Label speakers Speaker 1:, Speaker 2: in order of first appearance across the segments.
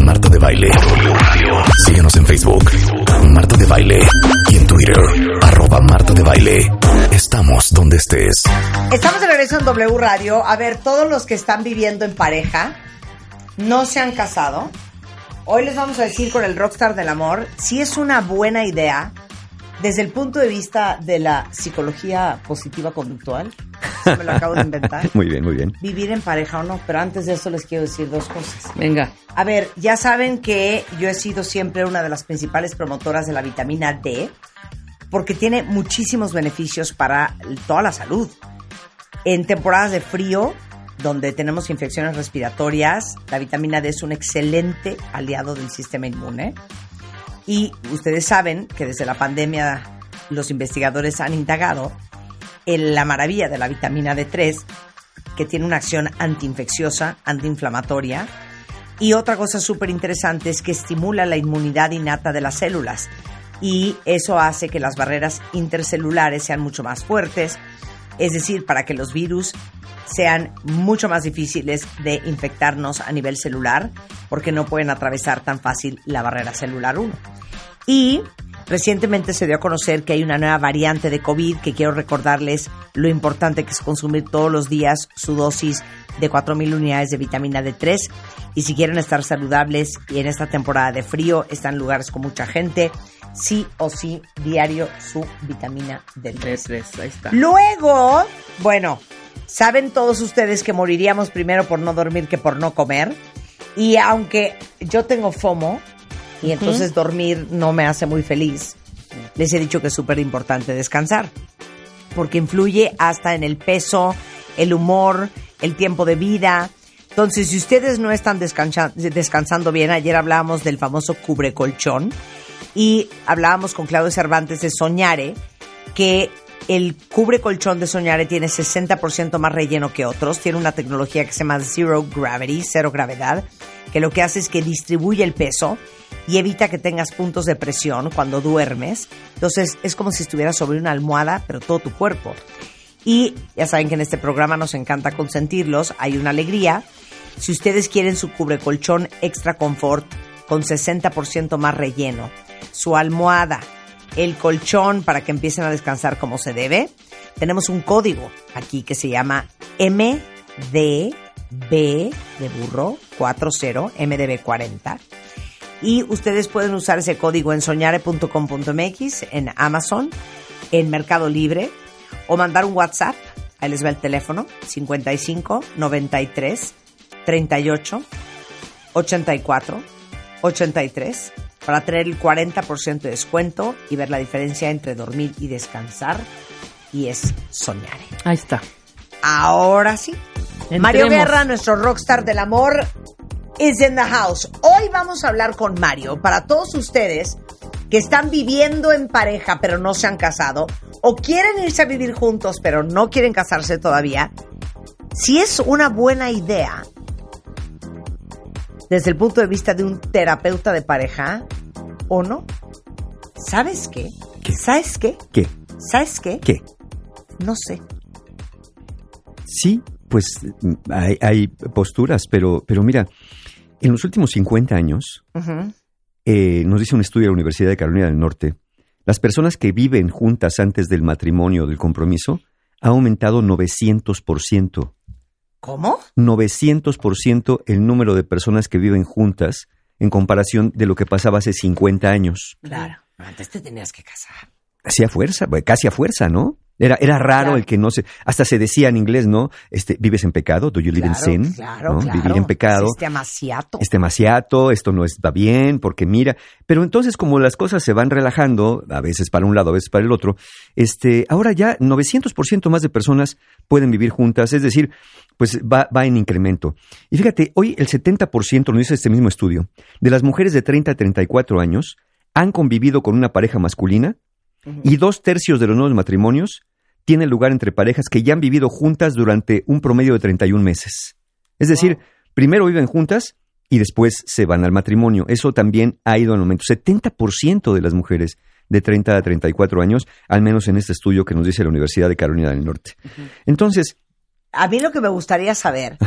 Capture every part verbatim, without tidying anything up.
Speaker 1: Marta de Baile. Síguenos en Facebook, Marta de Baile. Y en Twitter, arroba Marta de Baile. Estamos donde estés.
Speaker 2: Estamos de regreso en W Radio. A ver, todos los que están viviendo en pareja, no se han casado. Hoy les vamos a decir con el Rockstar del Amor si es una buena idea desde el punto de vista de la psicología positiva conductual. Me lo acabo de inventar.
Speaker 3: Muy bien, muy bien.
Speaker 2: Vivir en pareja o no, pero antes de eso les quiero decir dos cosas.
Speaker 4: Venga.
Speaker 2: A ver, ya saben que yo he sido siempre una de las principales promotoras de la vitamina D, porque tiene muchísimos beneficios para toda la salud. En temporadas de frío, donde tenemos infecciones respiratorias, la vitamina D es un excelente aliado del sistema inmune. Y ustedes saben que desde la pandemia los investigadores han indagado en la maravilla de la vitamina D tres, que tiene una acción antiinfecciosa, antiinflamatoria. Y otra cosa súper interesante es que estimula la inmunidad innata de las células. Y eso hace que las barreras intercelulares sean mucho más fuertes. Es decir, para que los virus sean mucho más difíciles de infectarnos a nivel celular, porque no pueden atravesar tan fácil la barrera celular uno. Y recientemente se dio a conocer que hay una nueva variante de COVID, que quiero recordarles lo importante que es consumir todos los días su dosis de cuatro mil unidades de vitamina D tres. Y si quieren estar saludables y en esta temporada de frío, están en lugares con mucha gente, sí o sí, diario su vitamina D tres.
Speaker 4: D tres, ahí está.
Speaker 2: Luego, bueno, saben todos ustedes que moriríamos primero por no dormir que por no comer. Y aunque yo tengo FOMO, y entonces uh-huh. dormir no me hace muy feliz, les he dicho que es súper importante descansar, porque influye hasta en el peso, el humor, el tiempo de vida. Entonces, si ustedes no están descansa- descansando bien, ayer hablábamos del famoso cubrecolchón y hablábamos con Claudio Cervantes de Soñare, que el cubrecolchón de Soñare tiene sesenta por ciento más relleno que otros, tiene una tecnología que se llama Zero Gravity, cero gravedad, que lo que hace es que distribuye el peso y evita que tengas puntos de presión cuando duermes. Entonces, es como si estuvieras sobre una almohada, pero todo tu cuerpo. Y ya saben que en este programa nos encanta consentirlos, hay una alegría. Si ustedes quieren su cubrecolchón Extra Confort con sesenta por ciento más relleno, su almohada, el colchón para que empiecen a descansar como se debe, tenemos un código aquí que se llama M D B de burro cuarenta, M D B cuarenta. Y ustedes pueden usar ese código en soñare punto com punto m x, en Amazon, en Mercado Libre, o mandar un WhatsApp. Ahí les va el teléfono: cincuenta y cinco, noventa y tres, treinta y ocho, ochenta y cuatro, ochenta y tres, para tener el cuarenta por ciento de descuento y ver la diferencia entre dormir y descansar. Y es Soñare.
Speaker 4: Ahí está.
Speaker 2: Ahora sí. Entremos. Mario Guerra, nuestro rockstar del amor, is in the house. Hoy vamos a hablar con Mario para todos ustedes que están viviendo en pareja pero no se han casado, o quieren irse a vivir juntos pero no quieren casarse todavía. Si es una buena idea desde el punto de vista de un terapeuta de pareja o no. ¿Sabes qué?
Speaker 3: ¿Qué?
Speaker 2: ¿Sabes qué?
Speaker 3: ¿Qué?
Speaker 2: ¿Sabes qué?
Speaker 3: ¿Qué?
Speaker 2: No sé.
Speaker 3: Sí, pues hay, hay posturas, pero, pero mira, en los últimos cincuenta años, uh-huh. eh, nos dice un estudio de la Universidad de Carolina del Norte, las personas que viven juntas antes del matrimonio o del compromiso ha aumentado novecientos por ciento.
Speaker 2: ¿Cómo?
Speaker 3: novecientos por ciento el número de personas que viven juntas en comparación de lo que pasaba hace cincuenta años.
Speaker 2: Claro, antes te tenías que casar.
Speaker 3: Así a fuerza, casi a fuerza, ¿no? Era, era raro claro. el que no se... Hasta se decía en inglés, ¿no? Este, ¿vives en pecado? ¿Do you live
Speaker 2: claro,
Speaker 3: in sin?
Speaker 2: Claro,
Speaker 3: ¿no?
Speaker 2: claro.
Speaker 3: Vivir en pecado.
Speaker 2: Es demasiado.
Speaker 3: Es demasiado, esto no está bien, porque mira... Pero entonces, como las cosas se van relajando, a veces para un lado, a veces para el otro, este, ahora ya novecientos por ciento más de personas pueden vivir juntas, es decir, pues va, va en incremento. Y fíjate, hoy el setenta por ciento, lo dice este mismo estudio, de las mujeres de treinta a treinta y cuatro años han convivido con una pareja masculina, uh-huh. y dos tercios de los nuevos matrimonios tienen lugar entre parejas que ya han vivido juntas durante un promedio de treinta y un meses. Es decir, wow. primero viven juntas y después se van al matrimonio. Eso también ha ido en aumento. setenta por ciento de las mujeres de treinta a treinta y cuatro años, al menos en este estudio que nos dice la Universidad de Carolina del Norte. Uh-huh. Entonces...
Speaker 2: A mí lo que me gustaría saber,
Speaker 3: ajá.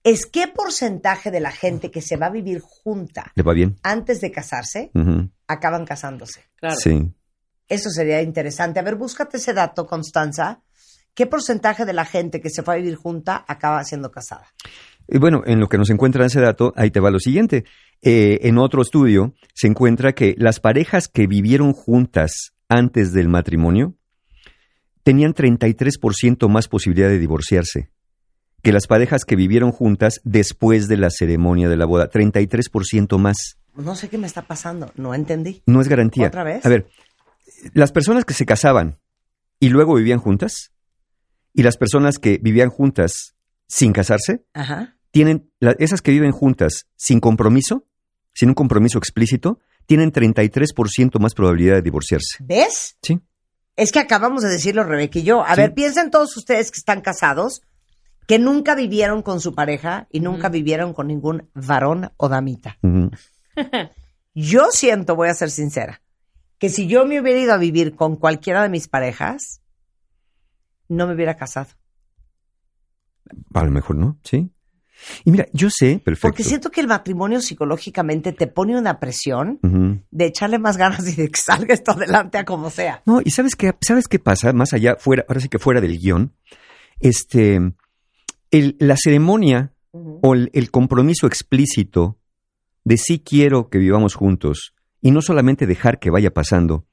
Speaker 2: es qué porcentaje de la gente que se va a vivir junta
Speaker 3: ¿Le va bien?
Speaker 2: antes de casarse
Speaker 3: Uh-huh.
Speaker 2: acaban casándose.
Speaker 4: Claro.
Speaker 3: Sí.
Speaker 2: Eso sería interesante. A ver, búscate ese dato, Constanza. ¿Qué porcentaje de la gente que se fue a vivir junta acaba siendo casada?
Speaker 3: Y bueno, en lo que nos encuentra ese dato, ahí te va lo siguiente. Eh, en otro estudio se encuentra que las parejas que vivieron juntas antes del matrimonio tenían treinta y tres por ciento más posibilidad de divorciarse que las parejas que vivieron juntas después de la ceremonia de la boda. treinta y tres por ciento más.
Speaker 2: No sé qué me está pasando. No entendí.
Speaker 3: No es garantía.
Speaker 2: ¿Otra vez?
Speaker 3: A ver, las personas que se casaban y luego vivían juntas y las personas que vivían juntas sin casarse,
Speaker 2: Ajá.
Speaker 3: tienen, la, esas que viven juntas sin compromiso, sin un compromiso explícito, tienen treinta y tres por ciento más probabilidad de divorciarse.
Speaker 2: ¿Ves?
Speaker 3: Sí.
Speaker 2: Es que acabamos de decirlo, Rebeca y yo. A
Speaker 3: Sí.
Speaker 2: ver, piensen todos ustedes que están casados, que nunca vivieron con su pareja y nunca vivieron con ningún varón o damita.
Speaker 3: Uh-huh.
Speaker 2: Yo siento, voy a ser sincera, que si yo me hubiera ido a vivir con cualquiera de mis parejas, no me hubiera casado.
Speaker 3: A lo mejor no, sí. Y mira, yo sé, perfecto.
Speaker 2: Porque siento que el matrimonio psicológicamente te pone una presión
Speaker 3: Uh-huh.
Speaker 2: de echarle más ganas y de que salga esto adelante a como sea.
Speaker 3: No, y ¿sabes qué, ¿sabes qué pasa? Más allá, fuera, ahora sí que fuera del guión, este, el, la ceremonia
Speaker 2: Uh-huh.
Speaker 3: o el, el compromiso explícito de sí quiero que vivamos juntos y no solamente dejar que vaya pasando,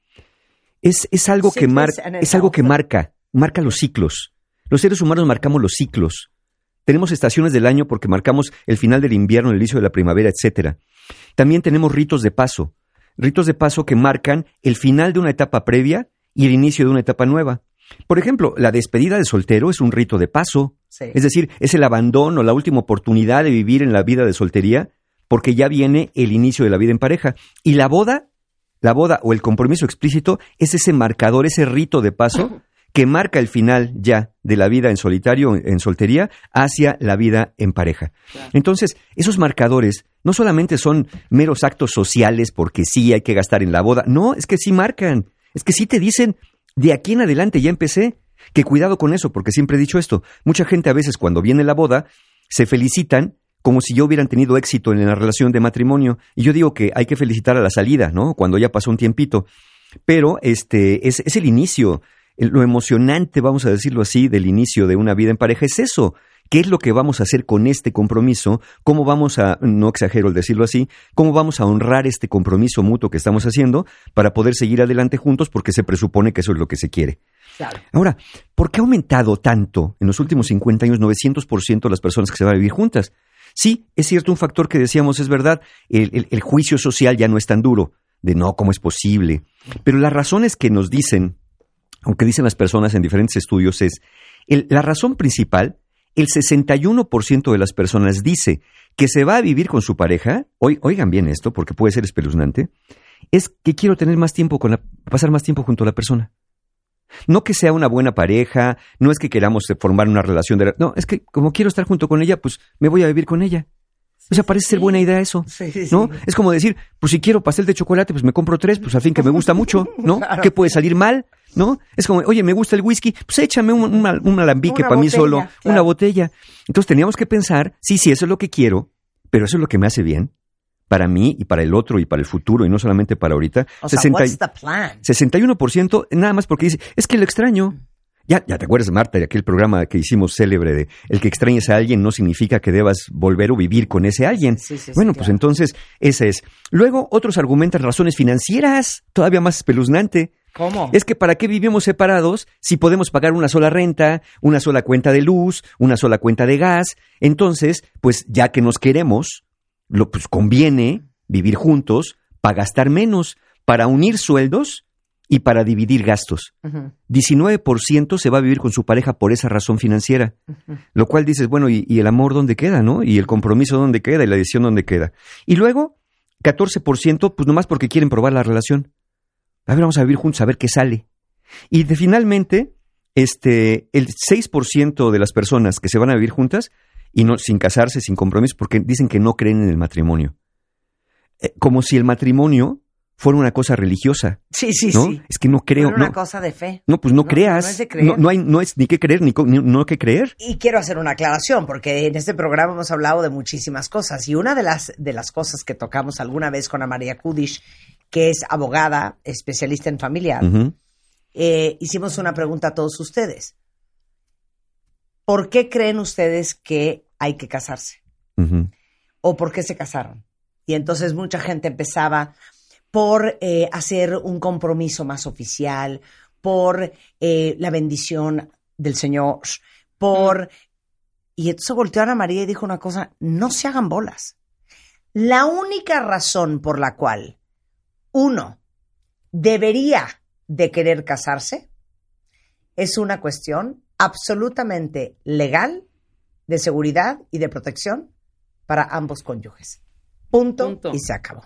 Speaker 3: es, es algo que
Speaker 2: Ciclos
Speaker 3: marca,
Speaker 2: en el
Speaker 3: es algo que
Speaker 2: auto.
Speaker 3: marca, marca los ciclos. Los seres humanos marcamos los ciclos. Tenemos estaciones del año porque marcamos el final del invierno, el inicio de la primavera, etcétera. También tenemos ritos de paso, ritos de paso que marcan el final de una etapa previa y el inicio de una etapa nueva. Por ejemplo, la despedida de soltero es un rito de paso.
Speaker 2: Sí.
Speaker 3: Es decir, es el abandono, la última oportunidad de vivir en la vida de soltería, porque ya viene el inicio de la vida en pareja. Y la boda, la boda o el compromiso explícito es ese marcador, ese rito de paso que marca el final ya de la vida en solitario, en soltería, hacia la vida en pareja.
Speaker 4: Claro.
Speaker 3: Entonces, esos marcadores no solamente son meros actos sociales porque sí hay que gastar en la boda, no, es que sí marcan, es que sí te dicen, de aquí en adelante ya empecé, que cuidado con eso, porque siempre he dicho esto, mucha gente a veces cuando viene la boda se felicitan como si ya hubieran tenido éxito en la relación de matrimonio, y yo digo que hay que felicitar a la salida, ¿no? Cuando ya pasó un tiempito, pero este es, es el inicio, el- lo emocionante, vamos a decirlo así, del inicio de una vida en pareja es eso. ¿Qué es lo que vamos a hacer con este compromiso? ¿Cómo vamos a, no exagero el decirlo así, cómo vamos a honrar este compromiso mutuo que estamos haciendo para poder seguir adelante juntos porque se presupone que eso es lo que se quiere?
Speaker 2: Claro.
Speaker 3: Ahora, ¿por qué ha aumentado tanto en los últimos cincuenta años, novecientos por ciento las personas que se van a vivir juntas? Sí, es cierto, un factor que decíamos es verdad, el, el, el juicio social ya no es tan duro, de no, ¿cómo es posible? Pero las razones que nos dicen, aunque dicen las personas en diferentes estudios, es el, la razón principal. El sesenta y uno por ciento de las personas dice que se va a vivir con su pareja, oy- oigan bien esto porque puede ser espeluznante, es que quiero tener más tiempo con la, pasar más tiempo junto a la persona. No que sea una buena pareja, no es que queramos formar una relación de... No, es que como quiero estar junto con ella, pues me voy a vivir con ella. O sea, parece ser buena idea eso,
Speaker 2: Sí, sí,
Speaker 3: ¿no?
Speaker 2: sí.
Speaker 3: Es como decir, pues si quiero pastel de chocolate, pues me compro tres, pues al fin que me gusta mucho, ¿no?
Speaker 2: Claro.
Speaker 3: ¿Qué puede salir mal? ¿No? Es como, oye, me gusta el whisky, pues échame un, un, un alambique
Speaker 2: Una
Speaker 3: para mí
Speaker 2: botella,
Speaker 3: solo,
Speaker 2: claro.
Speaker 3: una botella. Entonces teníamos que pensar, sí, sí, eso es lo que quiero, pero eso es lo que me hace bien para mí y para el otro y para el futuro y no solamente para ahorita.
Speaker 2: O sea,
Speaker 3: sesenta
Speaker 2: what's the plan?
Speaker 3: sesenta y uno por ciento nada más porque dice, es que lo extraño. Ya, ya te acuerdas, Marta, de aquel programa que hicimos célebre de el que extrañes a alguien no significa que debas volver o vivir con ese alguien.
Speaker 2: Sí, sí, sí,
Speaker 3: bueno,
Speaker 2: claro.
Speaker 3: pues entonces, esa es. Luego, otros argumentan razones financieras, todavía más espeluznante.
Speaker 2: ¿Cómo?
Speaker 3: Es que ¿para qué vivimos separados si podemos pagar una sola renta, una sola cuenta de luz, una sola cuenta de gas? Entonces, pues ya que nos queremos, lo, pues conviene vivir juntos para gastar menos, para unir sueldos y para dividir gastos.
Speaker 2: Ujú.
Speaker 3: diecinueve por ciento se va a vivir con su pareja por esa razón financiera. Lo cual dices, bueno, ¿y, y el amor dónde queda, no? ¿Y el compromiso dónde queda? ¿Y la decisión dónde queda? Y luego, catorce por ciento, pues nomás porque quieren probar la relación. A ver, vamos a vivir juntos a ver qué sale. Y de, finalmente, este, el seis por ciento de las personas que se van a vivir juntas, y no sin casarse, sin compromiso, porque dicen que no creen en el matrimonio. Eh, como si el matrimonio fuera una cosa religiosa.
Speaker 2: Sí, sí,
Speaker 3: ¿no?
Speaker 2: sí.
Speaker 3: Es que no creo.
Speaker 2: Fuera una
Speaker 3: no,
Speaker 2: cosa de fe.
Speaker 3: no, pues no,
Speaker 2: No,
Speaker 3: creas.
Speaker 2: no es de creer.
Speaker 3: No, no hay, no es ni qué creer, ni, co- ni no qué creer.
Speaker 2: Y quiero hacer una aclaración, porque en este programa hemos hablado de muchísimas cosas. Y una de las, de las cosas que tocamos alguna vez con Ana María Kudish, que es abogada, especialista en familiar,
Speaker 3: Uh-huh.
Speaker 2: eh, hicimos una pregunta a todos ustedes. ¿Por qué creen ustedes que hay que casarse?
Speaker 3: Uh-huh.
Speaker 2: ¿O por qué se casaron? Y entonces mucha gente empezaba por eh, hacer un compromiso más oficial, por eh, la bendición del Señor, por... Y entonces volteó Ana María y dijo una cosa: no se hagan bolas. La única razón por la cual uno debería de querer casarse es una cuestión absolutamente legal, de seguridad y de protección para ambos cónyuges. Punto,
Speaker 4: Punto.
Speaker 2: y se acabó.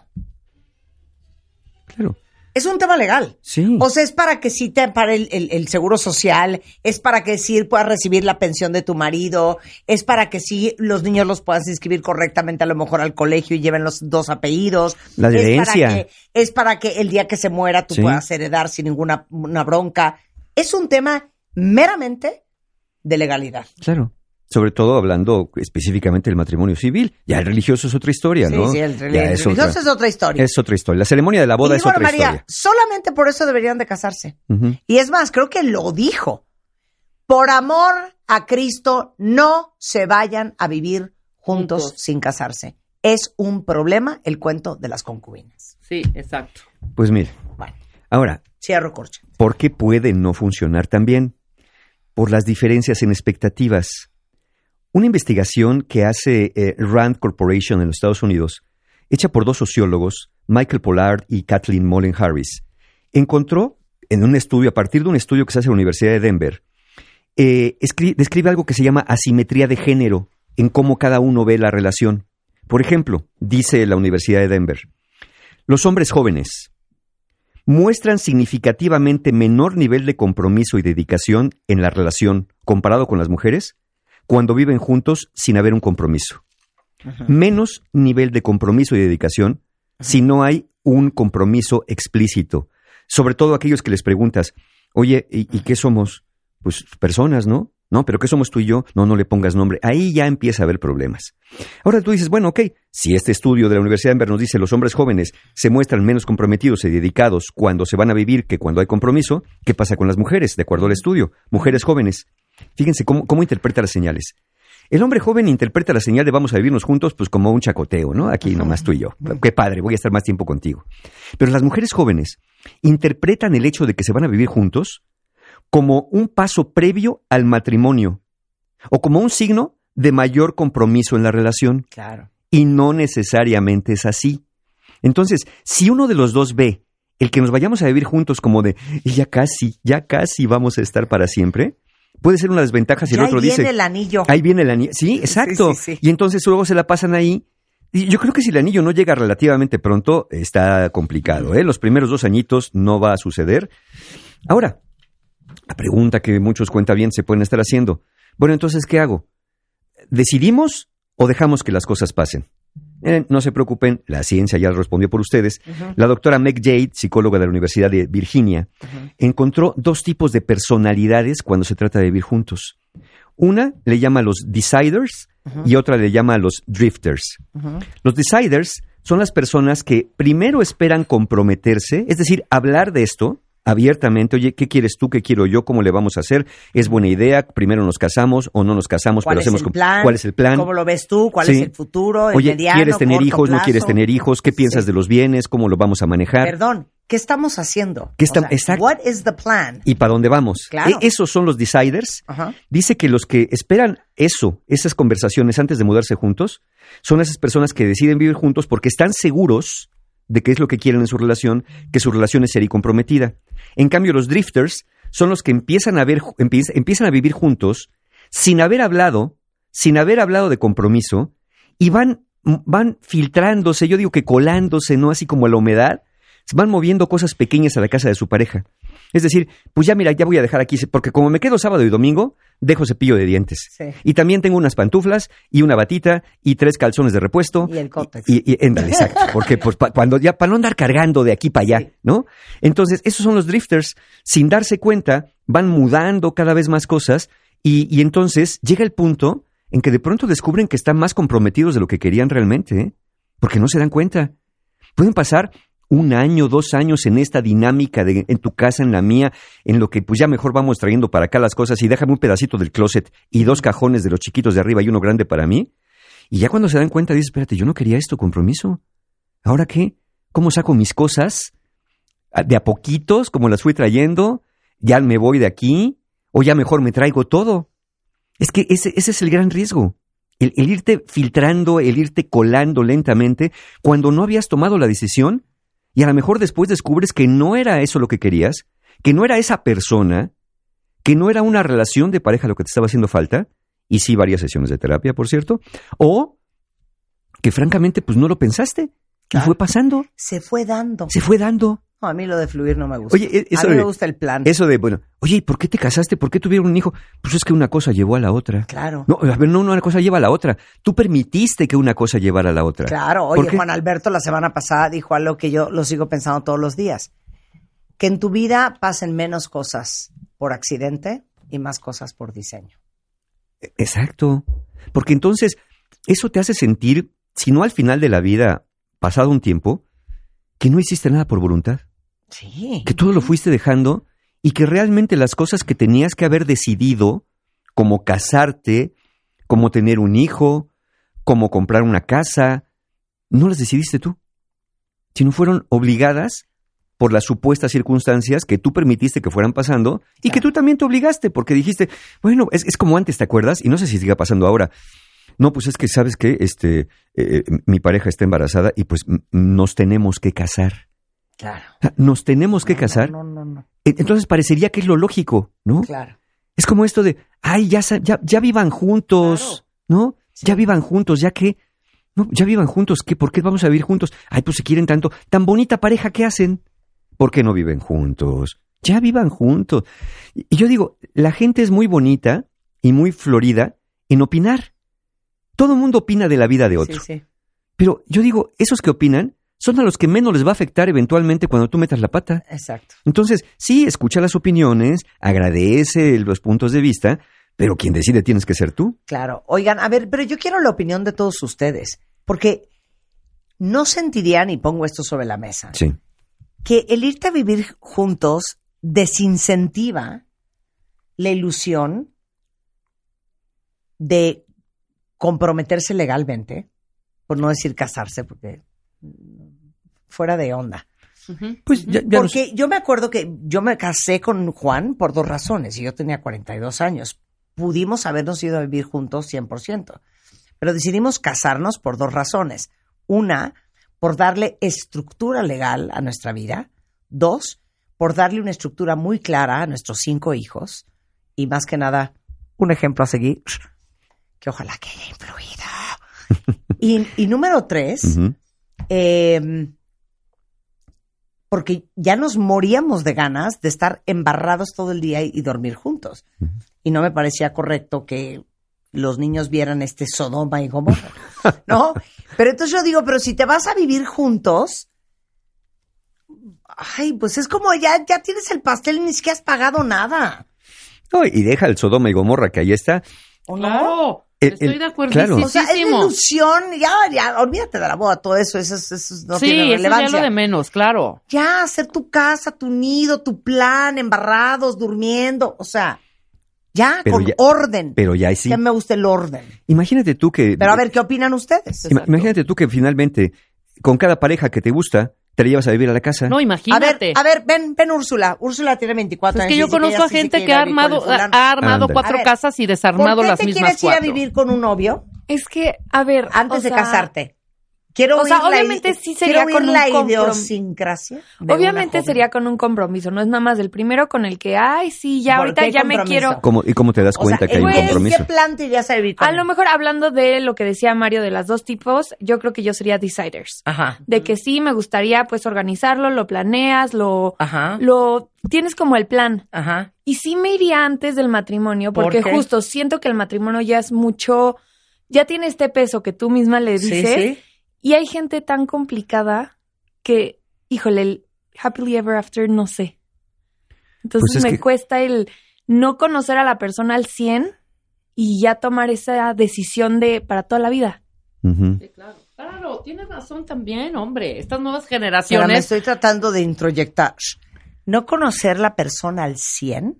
Speaker 3: Claro.
Speaker 2: Es un tema legal.
Speaker 3: Sí.
Speaker 2: O sea, es para que sí te para el, el, el seguro social, es para que sí puedas recibir la pensión de tu marido, es para que sí los niños los puedas inscribir correctamente a lo mejor al colegio y lleven los dos apellidos.
Speaker 3: La
Speaker 2: Es
Speaker 3: herencia.
Speaker 2: para que, es para que el día que se muera tú
Speaker 3: Sí.
Speaker 2: puedas heredar sin ninguna una bronca. Es un tema meramente de legalidad.
Speaker 3: Claro. Sobre todo hablando específicamente del matrimonio civil. Ya el religioso es otra historia, ¿no?
Speaker 2: Sí, sí, el,
Speaker 3: Ya
Speaker 2: el religioso
Speaker 3: otra,
Speaker 2: es otra historia.
Speaker 3: es otra historia. La ceremonia de la boda
Speaker 2: y
Speaker 3: es
Speaker 2: digo,
Speaker 3: otra
Speaker 2: Ana María,
Speaker 3: historia.
Speaker 2: solamente por eso deberían de casarse.
Speaker 3: Ujú.
Speaker 2: Y es más, creo que lo dijo. Por amor a Cristo, no se vayan a vivir juntos,
Speaker 4: Juntos.
Speaker 2: sin casarse. Es un problema el cuento de las concubinas.
Speaker 4: Sí, exacto.
Speaker 3: Pues mire,
Speaker 2: Bueno,
Speaker 3: ahora,
Speaker 2: cierro corche.
Speaker 3: ¿por qué puede no funcionar tan bien? Por las diferencias en expectativas. Una investigación que hace eh, Rand Corporation en los Estados Unidos, hecha por dos sociólogos, Michael Pollard y Kathleen Mullen Harris, encontró en un estudio, a partir de un estudio que se hace en la Universidad de Denver, eh, escri- describe algo que se llama asimetría de género en cómo cada uno ve la relación. Por ejemplo, dice la Universidad de Denver, los hombres jóvenes muestran significativamente menor nivel de compromiso y dedicación en la relación comparado con las mujeres cuando viven juntos sin haber un compromiso. Menos nivel de compromiso y dedicación si no hay un compromiso explícito. Sobre todo aquellos que les preguntas, oye, ¿y, y qué somos? Pues personas, ¿no? No, pero ¿qué somos tú y yo? No, no le pongas nombre. Ahí ya empieza a haber problemas. Ahora tú dices, bueno, ok, si este estudio de la Universidad de Denver nos dice los hombres jóvenes se muestran menos comprometidos y dedicados cuando se van a vivir que cuando hay compromiso, ¿qué pasa con las mujeres? De acuerdo al estudio, mujeres jóvenes. Fíjense cómo, cómo interpreta las señales. El hombre joven interpreta la señal de vamos a vivirnos juntos pues como un chacoteo, ¿no? Aquí nomás tú y yo. Qué padre, voy a estar más tiempo contigo. Pero las mujeres jóvenes interpretan el hecho de que se van a vivir juntos como un paso previo al matrimonio o como un signo de mayor compromiso en la relación.
Speaker 2: Claro.
Speaker 3: Y no necesariamente es así. Entonces, si uno de los dos ve el que nos vayamos a vivir juntos como de "Y ya casi, ya casi vamos a estar para siempre", puede ser una desventaja si
Speaker 2: Ya
Speaker 3: el otro
Speaker 2: ahí viene
Speaker 3: dice...
Speaker 2: el anillo.
Speaker 3: Ahí viene el anillo. Sí, exacto.
Speaker 2: Sí, sí, sí.
Speaker 3: Y entonces luego se la pasan ahí. Y yo creo que si el anillo no llega relativamente pronto, está complicado, ¿eh? Los primeros dos añitos no va a suceder. Ahora, la pregunta que muchos cuentavientes se pueden estar haciendo. Bueno, entonces, ¿qué hago? ¿Decidimos o dejamos que las cosas pasen? Eh, no se preocupen, la ciencia ya respondió por ustedes.
Speaker 2: Ujú.
Speaker 3: La doctora Meg Jade, psicóloga de la Universidad de Virginia,
Speaker 2: Ujú.
Speaker 3: encontró dos tipos de personalidades cuando se trata de vivir juntos. Una le llama a los deciders
Speaker 2: Ujú.
Speaker 3: y otra le llama a los drifters.
Speaker 2: Ujú.
Speaker 3: Los deciders son las personas que primero esperan comprometerse, es decir, hablar de esto abiertamente. Oye, ¿qué quieres tú? ¿Qué quiero yo? ¿Cómo le vamos a hacer? ¿Es buena idea? ¿Primero nos casamos o no nos casamos?
Speaker 2: ¿Cuál
Speaker 3: pero
Speaker 2: es
Speaker 3: hacemos
Speaker 2: el
Speaker 3: com-
Speaker 2: plan?
Speaker 3: ¿Cuál es el plan?
Speaker 2: ¿Cómo lo ves tú? ¿Cuál
Speaker 3: Sí.
Speaker 2: es el futuro? ¿El
Speaker 3: Oye,
Speaker 2: mediano,
Speaker 3: ¿quieres tener
Speaker 2: corto
Speaker 3: hijos? ¿No
Speaker 2: plazo?
Speaker 3: quieres tener hijos? ¿Qué piensas
Speaker 2: Sí.
Speaker 3: de los bienes? ¿Cómo lo vamos a manejar?
Speaker 2: Perdón, ¿qué estamos haciendo?
Speaker 3: ¿Qué
Speaker 2: O
Speaker 3: estam-
Speaker 2: sea,
Speaker 3: exacto.
Speaker 2: What is the plan?
Speaker 3: ¿Y para dónde vamos?
Speaker 2: Claro.
Speaker 3: E- esos son los deciders.
Speaker 2: Ajá.
Speaker 3: Dice que los que esperan eso, esas conversaciones antes de mudarse juntos, son esas personas que deciden vivir juntos porque están seguros de qué es lo que quieren en su relación, que su relación es seria y comprometida. En cambio, los drifters son los que empiezan a, ver, empie- empiezan a vivir juntos sin haber hablado, sin haber hablado de compromiso, y van, van filtrándose, yo digo que colándose, ¿no? Así como a la humedad, van moviendo cosas pequeñas a la casa de su pareja. Es decir, pues ya mira, ya voy a dejar aquí, porque como me quedo sábado y domingo, dejo cepillo de dientes.
Speaker 2: Sí.
Speaker 3: Y también tengo unas pantuflas y una batita y tres calzones de repuesto.
Speaker 2: Y el cótex.
Speaker 3: Y, y, y exacto, porque pues pa, cuando ya, para no andar cargando de aquí para allá, sí. ¿no? Entonces, esos son los drifters. Sin darse cuenta, van mudando cada vez más cosas y, y entonces llega el punto en que de pronto descubren que están más comprometidos de lo que querían realmente, ¿eh? Porque no se dan cuenta. Pueden pasar un año, dos años en esta dinámica de en tu casa, en la mía, en lo que pues ya mejor vamos trayendo para acá las cosas y déjame un pedacito del closet y dos cajones de los chiquitos de arriba y uno grande para mí. Y ya cuando se dan cuenta dicen, espérate, yo no quería esto, compromiso. ¿Ahora qué? ¿Cómo saco mis cosas? De a poquitos, como las fui trayendo, ya me voy de aquí o ya mejor me traigo todo. Es que ese, ese es el gran riesgo. El, el irte filtrando, el irte colando lentamente cuando no habías tomado la decisión y a lo mejor después descubres que no era eso lo que querías, que no era esa persona, que no era una relación de pareja lo que te estaba haciendo falta, y sí varias sesiones de terapia, por cierto, o que francamente pues no lo pensaste,
Speaker 2: claro.
Speaker 3: Y fue pasando.
Speaker 2: Se fue dando.
Speaker 3: Se fue dando.
Speaker 2: No, a mí lo de fluir no me gusta.
Speaker 3: Oye, eso
Speaker 2: a mí
Speaker 3: de,
Speaker 2: me gusta el plan.
Speaker 3: Eso de, bueno, oye, ¿por qué te casaste? ¿Por qué tuvieron un hijo? Pues es que una cosa llevó a la otra.
Speaker 2: Claro.
Speaker 3: No, a ver, no, no, una cosa lleva a la otra. Tú permitiste que una cosa llevara a la otra.
Speaker 2: Claro. Oye, Juan Alberto la semana pasada dijo algo que yo lo sigo pensando todos los días. Que en tu vida pasen menos cosas por accidente y más cosas por diseño.
Speaker 3: Exacto. Porque entonces eso te hace sentir, si no al final de la vida, pasado un tiempo, que no hiciste nada por voluntad.
Speaker 2: Sí.
Speaker 3: Que todo lo fuiste dejando y que realmente las cosas que tenías que haber decidido, como casarte, como tener un hijo, como comprar una casa, no las decidiste tú, sino fueron obligadas por las supuestas circunstancias que tú permitiste que fueran pasando y claro. Que tú también te obligaste porque dijiste, bueno, es, es como antes, ¿te acuerdas? Y no sé si siga pasando ahora. No, pues es que, ¿sabes qué? Este, eh, mi pareja está embarazada y pues m- nos tenemos que casar.
Speaker 2: Claro.
Speaker 3: Nos tenemos que
Speaker 2: no,
Speaker 3: casar.
Speaker 2: No, no, no, no.
Speaker 3: Entonces parecería que es lo lógico, ¿no?
Speaker 2: Claro.
Speaker 3: Es como esto de, ay, ya, ya, ya vivan juntos, claro. ¿no? Sí. Ya vivan juntos, ya que, no, ya vivan juntos, ¿qué? ¿Por qué vamos a vivir juntos? Ay, pues se quieren tanto, tan bonita pareja, ¿qué hacen? ¿Por qué no viven juntos? Ya vivan juntos. Y yo digo, la gente es muy bonita y muy florida en opinar. Todo el mundo opina de la vida de otro. Sí, sí. Pero yo digo, esos que opinan son a los que menos les va a afectar eventualmente cuando tú metas la pata.
Speaker 2: Exacto.
Speaker 3: Entonces, sí, escucha las opiniones, agradece los puntos de vista, pero quien decide tienes que ser tú.
Speaker 2: Claro. Oigan, a ver, pero yo quiero la opinión de todos ustedes, porque no sentirían, y pongo esto sobre la mesa,
Speaker 3: sí.
Speaker 2: que el irte a vivir juntos desincentiva la ilusión de comprometerse legalmente, por no decir casarse, porque fuera de onda.
Speaker 3: Uh-huh. Pues ya, ya
Speaker 2: porque nos... yo me acuerdo que yo me casé con Juan por dos razones, y yo tenía cuarenta y dos años. Pudimos habernos ido a vivir juntos cien por ciento, pero decidimos casarnos por dos razones. Una, por darle estructura legal a nuestra vida. Dos, por darle una estructura muy clara a nuestros cinco hijos. Y más que nada, un ejemplo a seguir, que ojalá que haya influido. y, y número tres, uh-huh. eh, porque ya nos moríamos de ganas de estar embarrados todo el día y, y dormir juntos. Uh-huh. Y no me parecía correcto que los niños vieran este Sodoma y Gomorra, ¿no? Pero entonces yo digo, pero si te vas a vivir juntos, ay, pues es como ya, ya tienes el pastel y ni siquiera has pagado nada.
Speaker 3: No, y deja el Sodoma y Gomorra que ahí está.
Speaker 2: ¿O
Speaker 4: claro,
Speaker 2: no?
Speaker 4: El, estoy el, de acuerdo.
Speaker 3: Claro.
Speaker 2: O sea, es la ilusión, ya, ya, olvídate de la boda, todo eso, eso, eso, eso no
Speaker 4: sí,
Speaker 2: tiene relevancia.
Speaker 4: Sí, eso ya lo de menos, claro.
Speaker 2: Ya, hacer tu casa, tu nido, tu plan, embarrados, durmiendo, o sea, ya, pero con ya, orden.
Speaker 3: Pero ya sí.
Speaker 2: Ya me gusta el orden.
Speaker 3: Imagínate tú que...
Speaker 2: Pero a ver, ¿qué opinan ustedes?
Speaker 3: Ima- imagínate tú que finalmente, con cada pareja que te gusta, te la llevas a vivir a la casa.
Speaker 4: No, imagínate.
Speaker 2: A ver, a ver, ven, ven Úrsula. Úrsula tiene veinticuatro
Speaker 4: pues
Speaker 2: años.
Speaker 4: Es que yo conozco a gente que ha armado, ha armado
Speaker 3: Ándale.
Speaker 4: cuatro casas y desarmado las mismas cuatro.
Speaker 2: ¿Por qué te quieres ir a vivir con un novio?
Speaker 5: Es que, a ver...
Speaker 2: Antes
Speaker 5: o
Speaker 2: de
Speaker 5: sea,
Speaker 2: casarte. Quiero
Speaker 5: o sea,
Speaker 2: oír
Speaker 5: obviamente
Speaker 2: la,
Speaker 5: sí sería
Speaker 2: quiero
Speaker 5: con
Speaker 2: oír
Speaker 5: un
Speaker 2: la
Speaker 5: comprom-
Speaker 2: idiosincrasia. de
Speaker 5: Obviamente
Speaker 2: una
Speaker 5: sería
Speaker 2: joven.
Speaker 5: con un compromiso, no es nada más del primero con el que, ay, sí, ya
Speaker 2: ¿Por
Speaker 5: ahorita
Speaker 2: qué
Speaker 5: ya me
Speaker 2: compromiso?
Speaker 5: quiero.
Speaker 3: ¿Cómo, ¿Y cómo te das
Speaker 2: O
Speaker 3: cuenta
Speaker 2: sea,
Speaker 3: que hay un
Speaker 5: pues,
Speaker 3: compromiso?
Speaker 2: ¿qué plan te irías a vivir con
Speaker 5: A
Speaker 2: él?
Speaker 5: lo mejor hablando de lo que decía Mario de las dos tipos, yo creo que yo sería deciders.
Speaker 2: Ajá.
Speaker 5: De que sí me gustaría pues organizarlo, lo planeas, lo,
Speaker 2: Ajá.
Speaker 5: lo tienes como el plan.
Speaker 2: Ajá.
Speaker 5: Y sí me iría antes del matrimonio,
Speaker 2: ¿Por
Speaker 5: porque
Speaker 2: qué?
Speaker 5: justo siento que el matrimonio ya es mucho, ya tiene este peso que tú misma le
Speaker 2: Sí,
Speaker 5: dices.
Speaker 2: sí.
Speaker 5: Y hay gente tan complicada que, híjole, el happily ever after, no sé. Entonces
Speaker 3: Pues es
Speaker 5: me
Speaker 3: que-
Speaker 5: cuesta el no conocer a la persona al cien y ya tomar esa decisión de para toda la vida.
Speaker 3: Ujú.
Speaker 4: Sí, claro. Claro, tienes razón también, hombre. Estas nuevas
Speaker 2: Ahora me
Speaker 4: generaciones.
Speaker 2: estoy tratando de introyectar. ¿No conocer la persona al cien?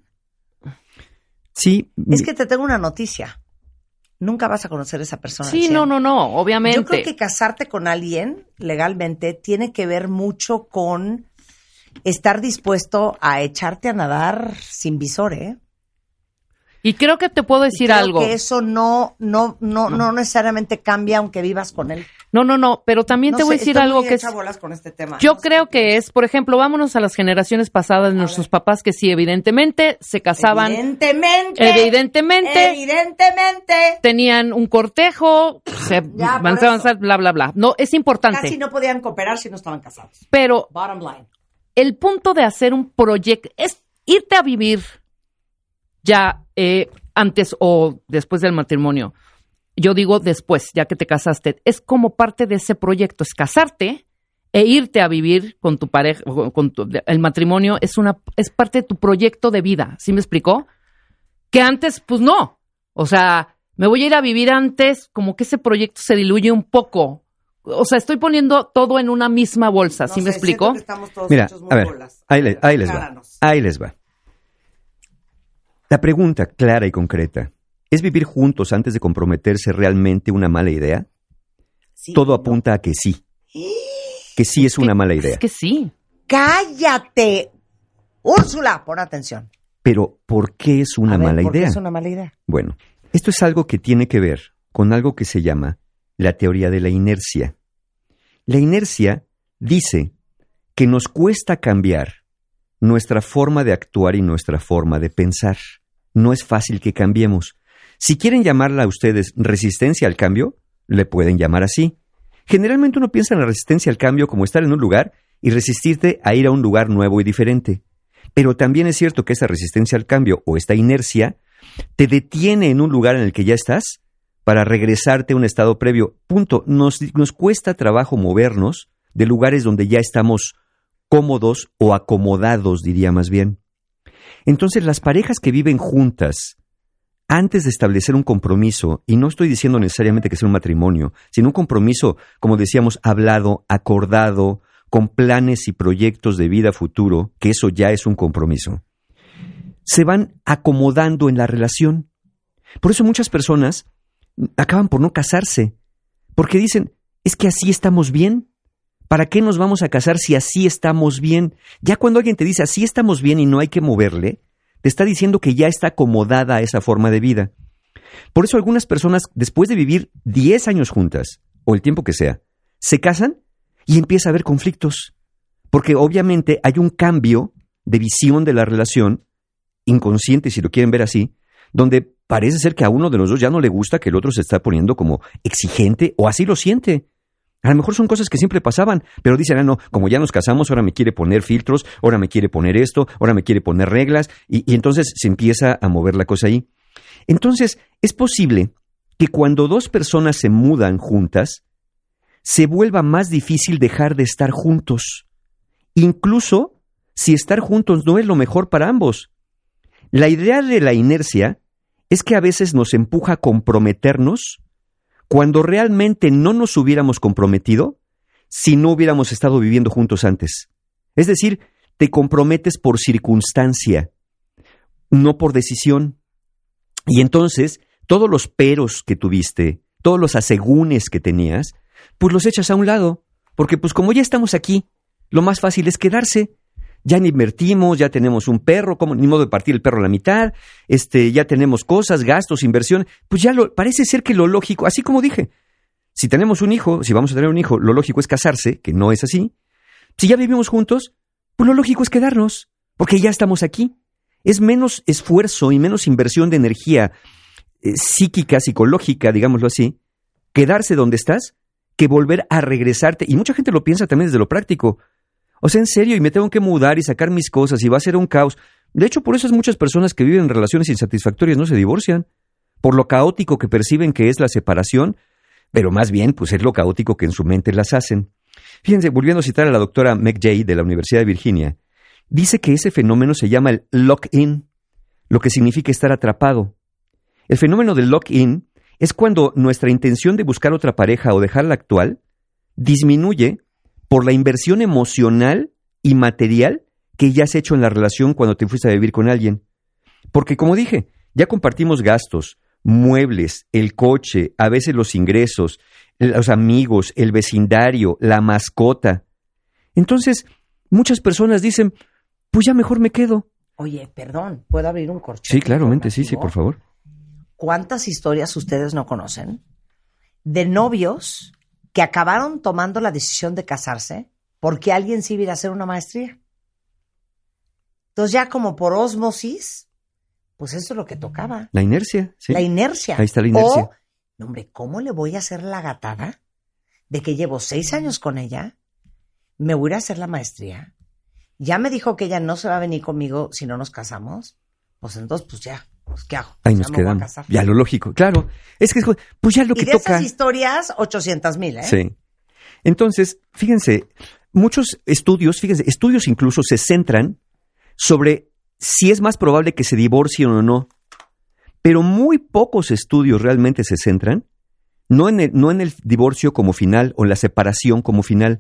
Speaker 3: Sí,
Speaker 2: Es que te tengo una noticia. Nunca vas a conocer a esa persona al
Speaker 4: Sí,
Speaker 2: cien.
Speaker 4: no, no, no, obviamente.
Speaker 2: Yo creo que casarte con alguien legalmente tiene que ver mucho con estar dispuesto a echarte a nadar sin visor, ¿eh?
Speaker 4: Y creo que te puedo decir
Speaker 2: Creo
Speaker 4: algo.
Speaker 2: que eso no, no, no, no necesariamente cambia aunque vivas con él.
Speaker 4: No, no, no, pero también
Speaker 2: No
Speaker 4: te voy a
Speaker 2: sé,
Speaker 4: decir
Speaker 2: estoy
Speaker 4: algo
Speaker 2: muy
Speaker 4: que es.
Speaker 2: hecha bolas con este tema.
Speaker 4: Yo
Speaker 2: No sé
Speaker 4: creo
Speaker 2: qué
Speaker 4: que
Speaker 2: piensas.
Speaker 4: es, por ejemplo, vámonos a las generaciones pasadas de nuestros papás que sí, evidentemente se casaban,
Speaker 2: Evidentemente.
Speaker 4: evidentemente
Speaker 2: Evidentemente.
Speaker 4: tenían un cortejo, se
Speaker 2: Ya, por
Speaker 4: van a avanzar,
Speaker 2: eso.
Speaker 4: bla, bla, bla. No, es importante.
Speaker 2: Casi no podían cooperar si no estaban casados.
Speaker 4: Pero
Speaker 2: Bottom line.
Speaker 4: el punto de hacer un proyecto es irte a vivir ya eh, antes o después del matrimonio. Yo digo después, ya que te casaste, es como parte de ese proyecto, es casarte e irte a vivir con tu pareja, con tu- el matrimonio es una es parte de tu proyecto de vida, ¿sí me explicó? Que antes, pues no, o sea, me voy a ir a vivir antes, como que ese proyecto se diluye un poco. O sea, estoy poniendo todo en una misma bolsa, ¿sí
Speaker 2: No
Speaker 4: me
Speaker 2: sé,
Speaker 4: explico?
Speaker 2: siento que estamos todos
Speaker 3: Mira,
Speaker 2: hechos muy
Speaker 3: a ver,
Speaker 2: bolas.
Speaker 3: ahí, le- ahí les va.
Speaker 2: Acláranos.
Speaker 3: Ahí les va. La pregunta clara y concreta, ¿es vivir juntos antes de comprometerse realmente una mala idea?
Speaker 2: Sí,
Speaker 3: Todo
Speaker 2: no.
Speaker 3: apunta a que sí. Que sí es una mala idea.
Speaker 4: Es que sí.
Speaker 2: ¡Cállate! Úrsula, pon atención.
Speaker 3: Pero, ¿por qué es una
Speaker 2: A ver,
Speaker 3: mala
Speaker 2: ¿por qué
Speaker 3: idea?
Speaker 2: es una mala idea?
Speaker 3: Bueno, esto es algo que tiene que ver con algo que se llama la teoría de la inercia. La inercia dice que nos cuesta cambiar nuestra forma de actuar y nuestra forma de pensar. No es fácil que cambiemos. Si quieren llamarla a ustedes resistencia al cambio, le pueden llamar así. Generalmente uno piensa en la resistencia al cambio como estar en un lugar y resistirte a ir a un lugar nuevo y diferente. Pero también es cierto que esa resistencia al cambio o esta inercia te detiene en un lugar en el que ya estás para regresarte a un estado previo. Punto. Nos, nos cuesta trabajo movernos de lugares donde ya estamos cómodos o acomodados, diría más bien. Entonces, las parejas que viven juntas, antes de establecer un compromiso, y no estoy diciendo necesariamente que sea un matrimonio, sino un compromiso, como decíamos, hablado, acordado, con planes y proyectos de vida futuro, que eso ya es un compromiso, se van acomodando en la relación. Por eso muchas personas acaban por no casarse, porque dicen, es que así estamos bien. ¿Para qué nos vamos a casar si así estamos bien? Ya cuando alguien te dice así estamos bien y no hay que moverle, te está diciendo que ya está acomodada a esa forma de vida. Por eso algunas personas, después de vivir diez años juntas, o el tiempo que sea, se casan y empieza a haber conflictos. Porque obviamente hay un cambio de visión de la relación, inconsciente si lo quieren ver así, donde parece ser que a uno de los dos ya no le gusta que el otro se está poniendo como exigente, o así lo siente. A lo mejor son cosas que siempre pasaban, pero dicen, ah, no, como ya nos casamos, ahora me quiere poner filtros, ahora me quiere poner esto, ahora me quiere poner reglas, y, y entonces se empieza a mover la cosa ahí. Entonces, es posible que cuando dos personas se mudan juntas, se vuelva más difícil dejar de estar juntos, incluso si estar juntos no es lo mejor para ambos. La idea de la inercia es que a veces nos empuja a comprometernos cuando realmente no nos hubiéramos comprometido si no hubiéramos estado viviendo juntos antes. Es decir, te comprometes por circunstancia, no por decisión. Y entonces, todos los peros que tuviste, todos los asegúnes que tenías, pues los echas a un lado, porque pues como ya estamos aquí, lo más fácil es quedarse. Ya ni invertimos, ya tenemos un perro, como ni modo de partir el perro a la mitad, este, ya tenemos cosas, gastos, inversión, pues ya lo, parece ser que lo lógico, así como dije, si tenemos un hijo, si vamos a tener un hijo, lo lógico es casarse, que no es así. Si ya vivimos juntos, pues lo lógico es quedarnos, porque ya estamos aquí. Es menos esfuerzo y menos inversión de energía eh, psíquica, psicológica, digámoslo así, quedarse donde estás, que volver a regresarte. Y mucha gente lo piensa también desde lo práctico. O sea, en serio, y me tengo que mudar y sacar mis cosas y va a ser un caos. De hecho, por eso es muchas personas que viven en relaciones insatisfactorias no se divorcian. Por lo caótico que perciben que es la separación, pero más bien, pues es lo caótico que en su mente las hacen. Fíjense, volviendo a citar a la doctora Meg Jay de la Universidad de Virginia, dice que ese fenómeno se llama el lock-in, lo que significa estar atrapado. El fenómeno del lock-in es cuando nuestra intención de buscar otra pareja o dejar la actual disminuye por la inversión emocional y material que ya has hecho en la relación cuando te fuiste a vivir con alguien. Porque, como dije, ya compartimos gastos, muebles, el coche, a veces los ingresos, los amigos, el vecindario, la mascota. Entonces, muchas personas dicen, pues ya mejor me quedo.
Speaker 2: Oye, perdón, ¿puedo abrir un corchete?
Speaker 3: Sí, claramente, sí, sí, por favor.
Speaker 2: ¿Cuántas historias ustedes no conocen de novios que acabaron tomando la decisión de casarse porque alguien sí iba a ir a hacer una maestría? Entonces ya como por ósmosis, pues eso es lo que tocaba.
Speaker 3: La inercia, sí.
Speaker 2: La inercia.
Speaker 3: Ahí está la inercia.
Speaker 2: O, no, hombre, ¿cómo le voy a hacer la gatada de que llevo seis años con ella? Me voy a ir a hacer la maestría. Ya me dijo que ella no se va a venir conmigo si no nos casamos. Pues entonces, pues ya, pues ¿qué hago?
Speaker 3: Ahí
Speaker 2: Ya
Speaker 3: nos
Speaker 2: me voy a
Speaker 3: quedamos.
Speaker 2: casar.
Speaker 3: Ya lo lógico, claro. Es que, pues ya lo
Speaker 2: y
Speaker 3: que
Speaker 2: de
Speaker 3: toca.
Speaker 2: esas historias, ochocientas mil, ¿eh?
Speaker 3: Sí. Entonces, fíjense, muchos estudios, fíjense, estudios incluso se centran sobre si es más probable que se divorcien o no. Pero muy pocos estudios realmente se centran, no en el, no en el divorcio como final o en la separación como final,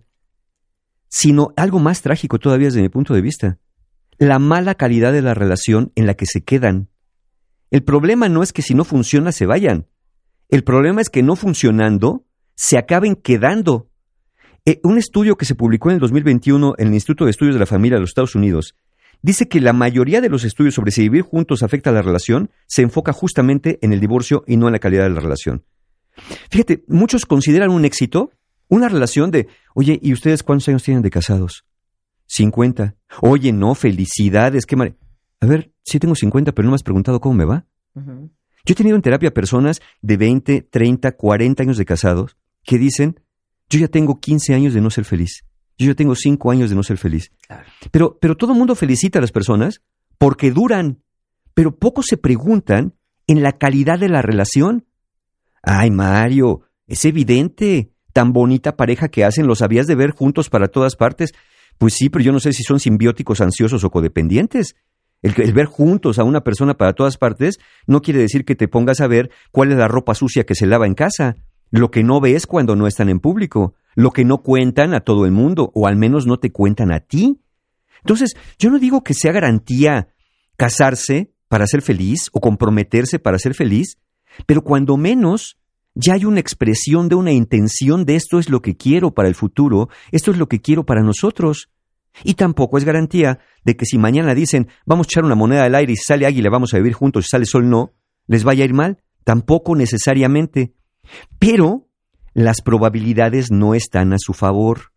Speaker 3: sino algo más trágico todavía desde mi punto de vista, la mala calidad de la relación en la que se quedan. El problema no es que si no funciona se vayan, el problema es que no funcionando se acaben quedando. Eh, un estudio que se publicó en el dos mil veintiuno en el Instituto de Estudios de la Familia de los Estados Unidos dice que la mayoría de los estudios sobre si vivir juntos afecta a la relación se enfoca justamente en el divorcio y no en la calidad de la relación. Fíjate, muchos consideran un éxito una relación de, oye, ¿y ustedes cuántos años tienen de casados? cincuenta. Oye, no, felicidades, qué mal. A ver, sí tengo cincuenta, pero no me has preguntado cómo me va. Uh-huh. Yo he tenido en terapia personas de veinte, treinta, cuarenta años de casados que dicen, yo ya tengo quince años de no ser feliz. Yo ya tengo cinco años de no ser feliz. Claro. Pero, pero todo el mundo felicita a las personas porque duran, pero pocos se preguntan en la calidad de la relación. Ay, Mario, es evidente, tan bonita pareja que hacen, los habías de ver juntos para todas partes. Pues sí, pero yo no sé si son simbióticos, ansiosos o codependientes. El, el ver juntos a una persona para todas partes no quiere decir que te pongas a ver cuál es la ropa sucia que se lava en casa, lo que no ves cuando no están en público, lo que no cuentan a todo el mundo, o al menos no te cuentan a ti. Entonces, yo no digo que sea garantía casarse para ser feliz o comprometerse para ser feliz, pero cuando menos ya hay una expresión de una intención de esto es lo que quiero para el futuro, esto es lo que quiero para nosotros. Y tampoco es garantía de que si mañana dicen vamos a echar una moneda al aire y si sale águila vamos a vivir juntos y sale sol no, les vaya a ir mal. Tampoco necesariamente. Pero las probabilidades no están a su favor.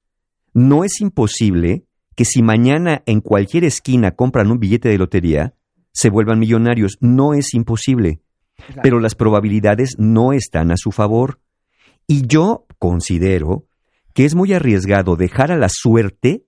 Speaker 3: No es imposible que si mañana en cualquier esquina compran un billete de lotería, se vuelvan millonarios. No es imposible. Claro. Pero las probabilidades no están a su favor. Y yo considero que es muy arriesgado dejar a la suerte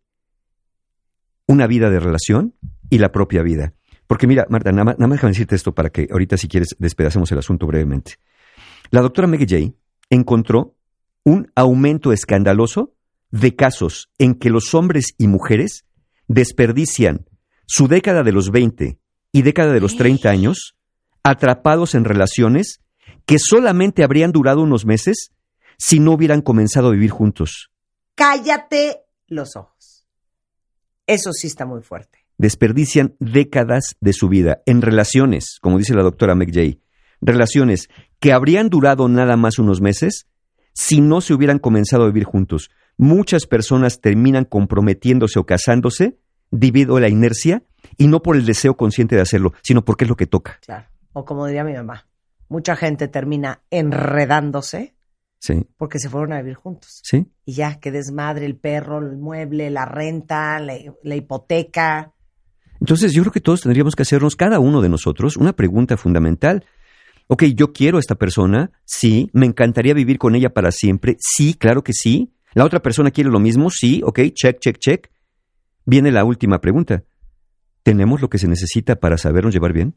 Speaker 3: una vida de relación y la propia vida. Porque mira, Marta, nada más, nada más déjame decirte esto para que ahorita si quieres despedacemos el asunto brevemente. La doctora Meg Jay encontró un aumento escandaloso de casos en que los hombres y mujeres desperdician su década de los veinte y década de los treinta años atrapados en relaciones que solamente habrían durado unos meses si no hubieran comenzado a vivir juntos.
Speaker 2: Cállate los ojos. Eso sí está muy fuerte.
Speaker 3: Desperdician décadas de su vida en relaciones, como dice la doctora Meg Jay, relaciones que habrían durado nada más unos meses si no se hubieran comenzado a vivir juntos. Muchas personas terminan comprometiéndose o casándose debido a la inercia y no por el deseo consciente de hacerlo, sino porque es lo que toca.
Speaker 2: Claro. O como diría mi mamá, mucha gente termina enredándose
Speaker 3: Sí.
Speaker 2: Porque se fueron a vivir juntos.
Speaker 3: Sí.
Speaker 2: Y ya, que desmadre, el perro, el mueble, la renta, la, la hipoteca.
Speaker 3: Entonces yo creo que todos tendríamos que hacernos, cada uno de nosotros, una pregunta fundamental. Ok, yo quiero a esta persona, sí. Me encantaría vivir con ella para siempre, sí, claro que sí. ¿La otra persona quiere lo mismo? Sí, ok, check, check, check. Viene la última pregunta. ¿Tenemos lo que se necesita para sabernos llevar bien?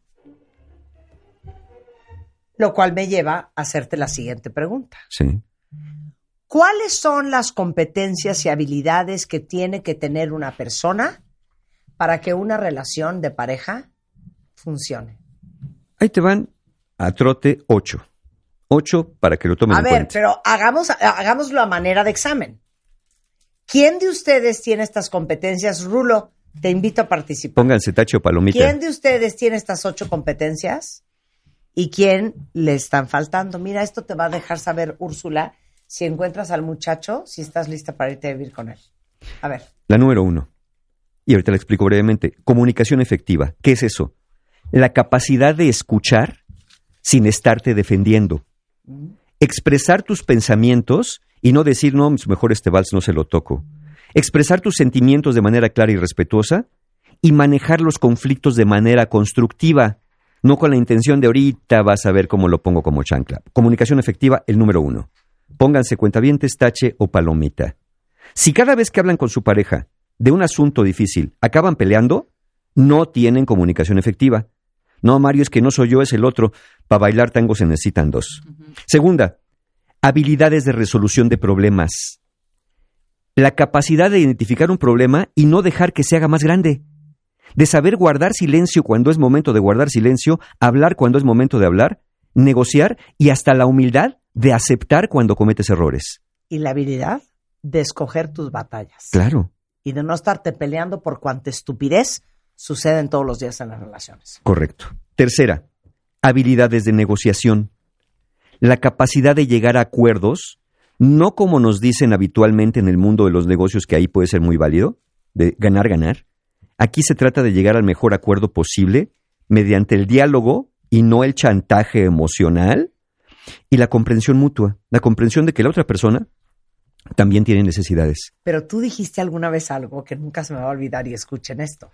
Speaker 2: Lo cual me lleva a hacerte la siguiente pregunta.
Speaker 3: Sí.
Speaker 2: ¿Cuáles son las competencias y habilidades que tiene que tener una persona para que una relación de pareja funcione?
Speaker 3: Ahí te van a trote ocho. Ocho para que lo tomen
Speaker 2: A
Speaker 3: en
Speaker 2: ver,
Speaker 3: cuenta.
Speaker 2: pero hagamos, hagámoslo a manera de examen. ¿Quién de ustedes tiene estas competencias? Rulo, te invito a participar.
Speaker 3: Pónganse tache o palomita.
Speaker 2: ¿Quién de ustedes tiene estas ocho competencias? ¿Y quién le están faltando? Mira, esto te va a dejar saber, Úrsula, si encuentras al muchacho, si estás lista para irte a vivir con él. A ver.
Speaker 3: La número uno. Y ahorita la explico brevemente. Comunicación efectiva. ¿Qué es eso? La capacidad de escuchar sin estarte defendiendo. Expresar tus pensamientos y no decir, no, mejor este vals no se lo toco. Expresar tus sentimientos de manera clara y respetuosa y manejar los conflictos de manera constructiva, no con la intención de ahorita vas a ver cómo lo pongo como chancla. Comunicación efectiva, el número uno. Pónganse cuentavientes, tache o palomita. Si cada vez que hablan con su pareja de un asunto difícil acaban peleando, no tienen comunicación efectiva. No, Mario, es que no soy yo, es el otro. Para bailar tango se necesitan dos. Uh-huh. Segunda, habilidades de resolución de problemas. La capacidad de identificar un problema y no dejar que se haga más grande. De saber guardar silencio cuando es momento de guardar silencio, hablar cuando es momento de hablar, negociar y hasta la humildad de aceptar cuando cometes errores.
Speaker 2: Y la habilidad de escoger tus batallas.
Speaker 3: Claro.
Speaker 2: Y de no estarte peleando por cuanta estupidez suceden todos los días en las relaciones.
Speaker 3: Correcto. Tercera, habilidades de negociación. La capacidad de llegar a acuerdos, no como nos dicen habitualmente en el mundo de los negocios, que ahí puede ser muy válido, de ganar, ganar. Aquí se trata de llegar al mejor acuerdo posible mediante el diálogo y no el chantaje emocional, y la comprensión mutua, la comprensión de que la otra persona también tiene necesidades.
Speaker 2: Pero tú dijiste alguna vez algo que nunca se me va a olvidar, y escuchen esto.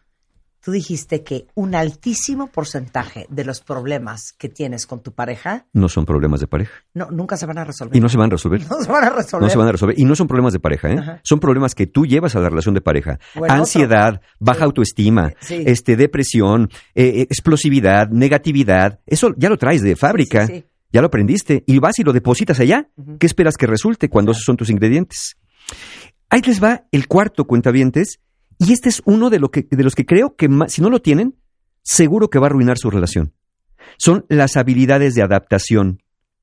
Speaker 2: Tú dijiste que un altísimo porcentaje de los problemas que tienes con tu pareja...
Speaker 3: No son problemas de pareja.
Speaker 2: No, nunca se van a resolver.
Speaker 3: Y no se van a resolver.
Speaker 2: No se van a resolver.
Speaker 3: No se van a resolver. Y no son problemas de pareja, ¿eh?
Speaker 2: Ajá.
Speaker 3: Son problemas que tú llevas a la relación de pareja.
Speaker 2: Bueno,
Speaker 3: ansiedad,
Speaker 2: otro.
Speaker 3: baja
Speaker 2: Sí.
Speaker 3: autoestima,
Speaker 2: Sí.
Speaker 3: este, depresión, eh, explosividad, negatividad. Eso ya lo traes de fábrica.
Speaker 2: Sí, sí, sí.
Speaker 3: Ya lo aprendiste. Y vas y lo depositas allá.
Speaker 2: Uh-huh.
Speaker 3: ¿Qué esperas que resulte cuando esos son tus ingredientes? Ahí les va el cuarto, cuentavientes. Y este es uno de, lo que, de los que creo que, más, si no lo tienen, seguro que va a arruinar su relación. Son las habilidades de adaptación.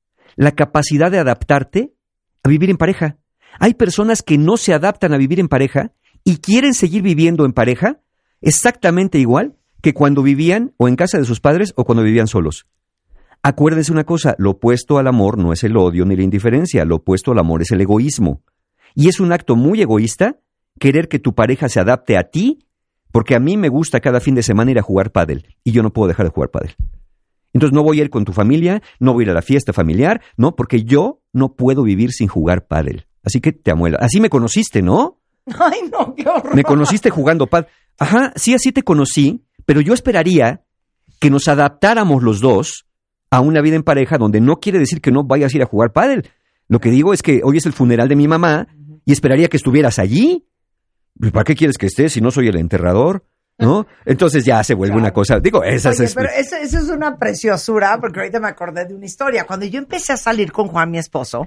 Speaker 3: La capacidad de adaptarte a vivir en pareja. Hay personas que no se adaptan a vivir en pareja y quieren seguir viviendo en pareja exactamente igual que cuando vivían o en casa de sus padres o cuando vivían solos. Acuérdense una cosa, lo opuesto al amor no es el odio ni la indiferencia, lo opuesto al amor es el egoísmo. Y es un acto muy egoísta querer que tu pareja se adapte a ti, porque a mí me gusta cada fin de semana ir a jugar pádel y yo no puedo dejar de jugar pádel. Entonces no voy a ir con tu familia, no voy a ir a la fiesta familiar, no, porque yo no puedo vivir sin jugar pádel. Así que te amuela. Así me conociste, ¿no?
Speaker 2: Ay, no, qué horror.
Speaker 3: Me conociste jugando pádel. Ajá, sí, así te conocí, pero yo esperaría que nos adaptáramos los dos a una vida en pareja donde no quiere decir que no vayas a ir a jugar pádel. Lo que digo es que hoy es el funeral de mi mamá y esperaría que estuvieras allí. ¿Para qué quieres que esté si no soy el enterrador? ¿No? Entonces ya se vuelve
Speaker 2: Claro.
Speaker 3: una cosa. Digo, esa
Speaker 2: Oye,
Speaker 3: es.
Speaker 2: pero eso, eso es una preciosura, porque ahorita me acordé de una historia. Cuando yo empecé a salir con Juan, mi esposo,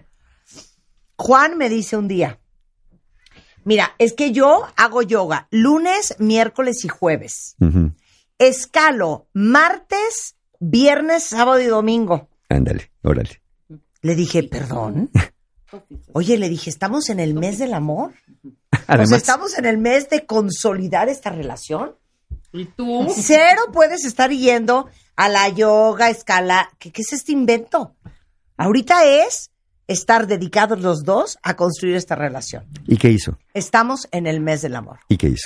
Speaker 2: Juan me dice un día, mira, es que yo hago yoga lunes, miércoles y jueves.
Speaker 3: Uh-huh.
Speaker 2: Escalo martes, viernes, sábado y domingo.
Speaker 3: Ándale, órale.
Speaker 2: Le dije, ¿perdón? Oye, le dije, ¿estamos en el mes del amor?
Speaker 3: Además,
Speaker 2: O sea, ¿estamos en el mes de consolidar esta relación?
Speaker 4: ¿Y tú?
Speaker 2: Cero puedes estar yendo a la yoga, escala. ¿Qué, qué es este invento? Ahorita es estar dedicados los dos a construir esta relación.
Speaker 3: ¿y qué hizo?
Speaker 2: Estamos en el mes del amor.
Speaker 3: ¿Y qué hizo?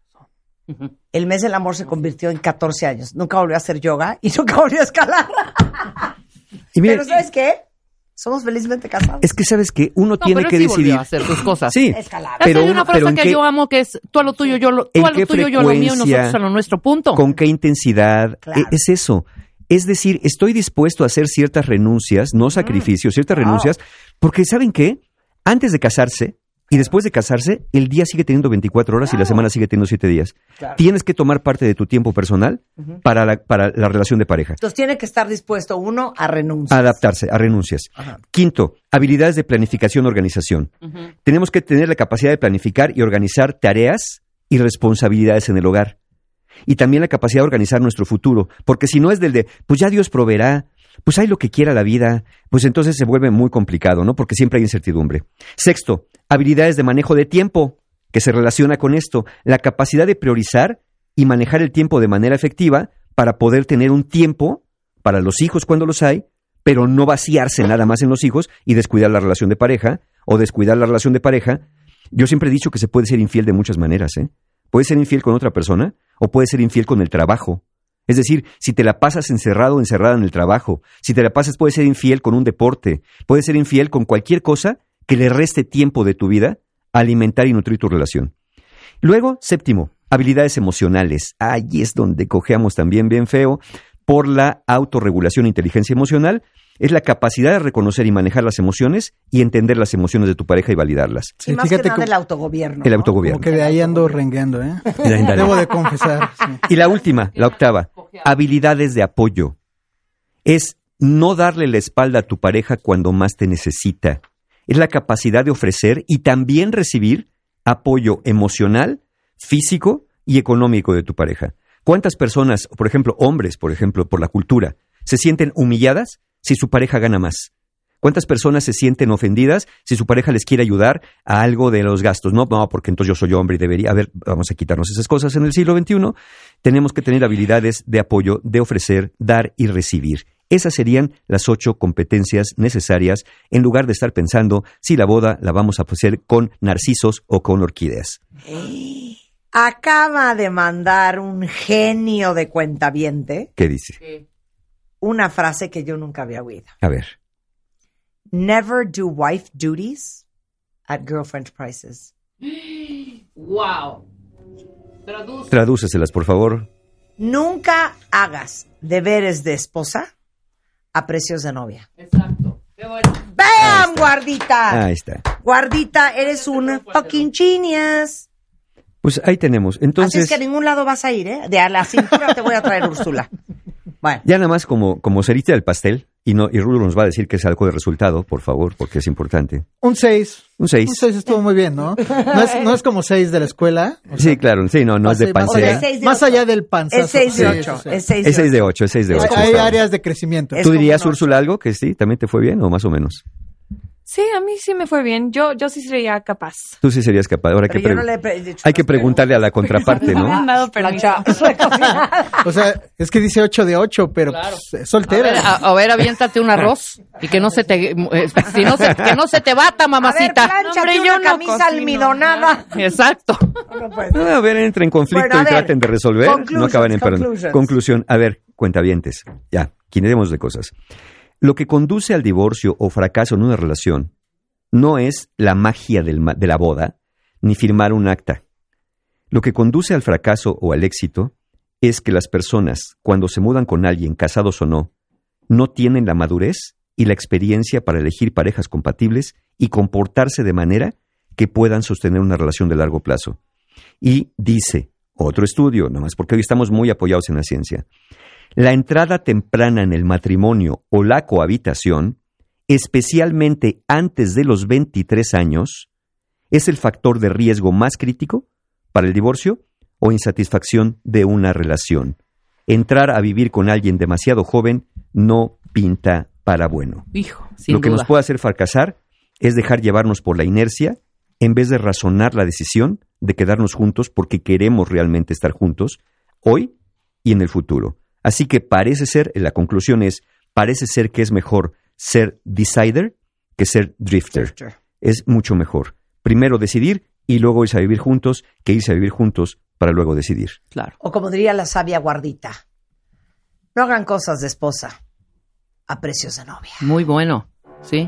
Speaker 2: El mes del amor se convirtió en catorce años. Nunca volvió a hacer yoga y nunca volvió a escalar.
Speaker 3: Y mire,
Speaker 2: Pero ¿sabes qué? Somos felizmente casados.
Speaker 3: Es que sabes que uno
Speaker 4: No,
Speaker 3: tiene
Speaker 4: pero
Speaker 3: que
Speaker 4: él sí volvió
Speaker 3: decidir.
Speaker 4: a hacer sus cosas.
Speaker 3: Sí,
Speaker 2: Escalable.
Speaker 3: pero,
Speaker 4: Esa hay una
Speaker 3: uno- pero
Speaker 4: frase
Speaker 3: ¿en
Speaker 4: que
Speaker 3: qué-
Speaker 4: yo amo que es tú a lo tuyo, yo lo, tú
Speaker 3: ¿en
Speaker 4: a lo
Speaker 3: qué
Speaker 4: tuyo, yo a lo mío, y
Speaker 3: frecuencia?
Speaker 4: nosotros a lo nuestro punto.
Speaker 3: ¿Con qué intensidad?
Speaker 2: Claro.
Speaker 3: E- Es eso. Es decir, estoy dispuesto a hacer ciertas renuncias, no sacrificios, ciertas
Speaker 2: Wow.
Speaker 3: renuncias, porque ¿saben qué? Antes de casarse y después de casarse, el día sigue teniendo veinticuatro horas y la semana sigue teniendo siete días.
Speaker 2: Claro.
Speaker 3: Tienes que tomar parte de tu tiempo personal
Speaker 2: Ujú.
Speaker 3: para, la, para la relación de pareja.
Speaker 2: Entonces tiene que estar dispuesto uno a renunciar.
Speaker 3: Adaptarse a renuncias.
Speaker 2: Ajá.
Speaker 3: Quinto, habilidades de planificación y organización.
Speaker 4: Ujú.
Speaker 3: Tenemos que tener la capacidad de planificar y organizar tareas y responsabilidades en el hogar. Y también la capacidad de organizar nuestro futuro. Porque si no es del de, pues ya Dios proveerá, pues hay lo que quiera la vida, pues entonces se vuelve muy complicado, ¿no? Porque siempre hay incertidumbre. Sexto, habilidades de manejo de tiempo, que se relaciona con esto. La capacidad de priorizar y manejar el tiempo de manera efectiva para poder tener un tiempo para los hijos cuando los hay, pero no vaciarse nada más en los hijos y descuidar la relación de pareja o descuidar la relación de pareja. Yo siempre he dicho que se puede ser infiel de muchas maneras, ¿eh? Puedes ser infiel con otra persona o puedes ser infiel con el trabajo. Es decir, si te la pasas encerrado o encerrada en el trabajo, si te la pasas puedes ser infiel con un deporte, puedes ser infiel con cualquier cosa que le reste tiempo de tu vida a alimentar y nutrir tu relación. Luego, séptimo, habilidades emocionales. Ahí es donde cojeamos también bien feo por la autorregulación e inteligencia emocional. Es la capacidad de reconocer y manejar las emociones y entender las emociones de tu pareja y validarlas.
Speaker 2: Y
Speaker 6: Sí,
Speaker 2: más
Speaker 6: fíjate
Speaker 2: que nada
Speaker 6: cómo-
Speaker 2: el autogobierno.
Speaker 3: El
Speaker 2: ¿no?
Speaker 3: autogobierno.
Speaker 6: Como que de ahí ando rengueando, ¿eh?
Speaker 3: De ahí andaré.
Speaker 6: Debo de confesar. sí.
Speaker 3: Y la última, la octava, habilidades de apoyo. Es no darle la espalda a tu pareja cuando más te necesita. Es la capacidad de ofrecer y también recibir apoyo emocional, físico y económico de tu pareja. ¿Cuántas personas, por ejemplo, hombres, por ejemplo, por la cultura, se sienten humilladas si su pareja gana más? ¿Cuántas personas se sienten ofendidas si su pareja les quiere ayudar a algo de los gastos? No, no, porque entonces yo soy hombre y debería... A ver, vamos a quitarnos esas cosas en el siglo veintiuno. Tenemos que tener habilidades de apoyo, de ofrecer, dar y recibir. Esas serían las ocho competencias necesarias en lugar de estar pensando si la boda la vamos a hacer con narcisos o con orquídeas.
Speaker 2: Acaba de mandar un genio de cuentaviente
Speaker 3: ¿Qué dice?
Speaker 4: Sí.
Speaker 2: una frase que yo nunca había oído.
Speaker 3: A ver.
Speaker 2: Never do wife duties at girlfriend prices.
Speaker 4: Wow. Traduce.
Speaker 3: Tradúceselas, por favor.
Speaker 2: Nunca hagas deberes de esposa a precios de novia.
Speaker 4: Exacto. Qué bueno.
Speaker 2: ¡Bam, guardita!
Speaker 3: Ahí está.
Speaker 2: Guardita, eres un fucking genius.
Speaker 3: Pues ahí tenemos.
Speaker 2: Así
Speaker 3: Entonces,
Speaker 2: es que a ningún lado vas a ir, ¿eh? De a la cintura te voy a traer Úrsula. Bueno,
Speaker 3: ya nada más como, como cerita del pastel, y no y Rulo nos va a decir que es algo de resultado, por favor, porque es importante.
Speaker 6: Un seis.
Speaker 3: Un seis.
Speaker 6: Un seis estuvo muy bien, ¿no? No es, no es como seis de la escuela. o
Speaker 3: Sí,
Speaker 6: sea,
Speaker 3: claro, sí, no, no es de
Speaker 6: más
Speaker 2: o sea,
Speaker 3: pancera.
Speaker 2: es seis de
Speaker 6: Más
Speaker 2: ocho.
Speaker 6: allá del panzazo.
Speaker 2: es seis de
Speaker 6: Sí,
Speaker 2: ocho.
Speaker 6: sí, sí.
Speaker 2: Es seis
Speaker 3: Es seis
Speaker 2: de
Speaker 3: de
Speaker 2: ocho.
Speaker 3: ocho, es seis de
Speaker 2: Es
Speaker 3: ocho.
Speaker 6: Hay, hay
Speaker 2: como-
Speaker 6: áreas de crecimiento.
Speaker 2: Es
Speaker 3: ¿Tú
Speaker 2: como
Speaker 3: dirías,
Speaker 2: un ocho.
Speaker 3: Úrsula, algo que sí, también te fue bien o más o menos?
Speaker 5: Sí, a mí sí me fue bien. Yo, yo sí sería capaz.
Speaker 3: Tú sí serías capaz. Ahora hay que,
Speaker 2: Pero yo no
Speaker 3: pre-
Speaker 2: le he pre- dicho
Speaker 3: hay que
Speaker 2: las
Speaker 3: preguntarle a la contraparte,
Speaker 5: No me han
Speaker 3: ¿no?
Speaker 5: dado permiso.
Speaker 6: O sea, es que dice ocho de ocho, pero
Speaker 4: Claro.
Speaker 6: pues, es
Speaker 4: A ver,
Speaker 6: soltera.
Speaker 4: a, a ver, aviéntate un arroz y que no se te, eh, si no se, que no se te bata,
Speaker 2: A ver,
Speaker 4: mamacita.
Speaker 2: plánchate
Speaker 5: Hombre,
Speaker 2: una
Speaker 5: yo no
Speaker 2: camisa
Speaker 5: cocino.
Speaker 2: almidonada.
Speaker 4: Exacto.
Speaker 2: No puede ser.
Speaker 3: Ah, a ver, entren en conflicto
Speaker 2: Bueno, a
Speaker 3: y
Speaker 2: ver,
Speaker 3: traten de resolver. No
Speaker 2: conclusions,
Speaker 3: acaban en perdón.
Speaker 2: conclusions.
Speaker 3: Conclusión. A ver, cuentavientes. Ya, quinemos de cosas. Lo que conduce al divorcio o fracaso en una relación no es la magia del ma- de la boda, ni firmar un acta. Lo que conduce al fracaso o al éxito es que las personas, cuando se mudan con alguien, casados o no, no tienen la madurez y la experiencia para elegir parejas compatibles y comportarse de manera que puedan sostener una relación de largo plazo. Y dice otro estudio, nomás porque hoy estamos muy apoyados en la ciencia, la entrada temprana en el matrimonio o la cohabitación, especialmente antes de los veintitrés años, es el factor de riesgo más crítico para el divorcio o insatisfacción de una relación. Entrar a vivir con alguien demasiado joven no pinta para bueno.
Speaker 4: Hijo, sin
Speaker 3: Lo que
Speaker 4: duda.
Speaker 3: nos puede hacer fracasar es dejar llevarnos por la inercia en vez de razonar la decisión de quedarnos juntos porque queremos realmente estar juntos hoy y en el futuro. Así que parece ser, la conclusión es, parece ser que es mejor ser decider que ser drifter. Es mucho mejor. Primero decidir y luego irse a vivir juntos que irse a vivir juntos para luego decidir.
Speaker 4: Claro.
Speaker 2: O como diría la sabia guardita, no hagan cosas de esposa a precios de novia.
Speaker 4: Muy bueno. Sí.